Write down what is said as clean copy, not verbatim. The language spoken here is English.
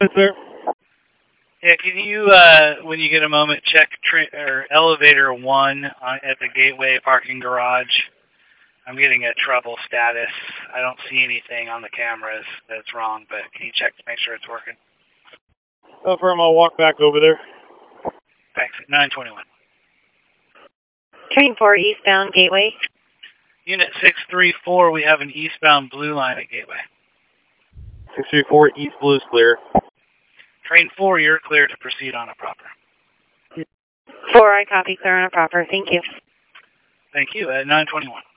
Sir. Yeah, can you, when you get a moment, check elevator 1 at the Gateway parking garage? I'm getting a trouble status. I don't see anything on the cameras that's wrong, but can you check to make sure it's working? Affirm, I'll walk back over there. Thanks. 921. Train 4 eastbound Gateway. Unit 634, we have an eastbound blue line at Gateway. 634 East Blue is clear. Train 4, you're clear to proceed on a proper. 4, I copy, clear on a proper. Thank you. Thank you. At 921.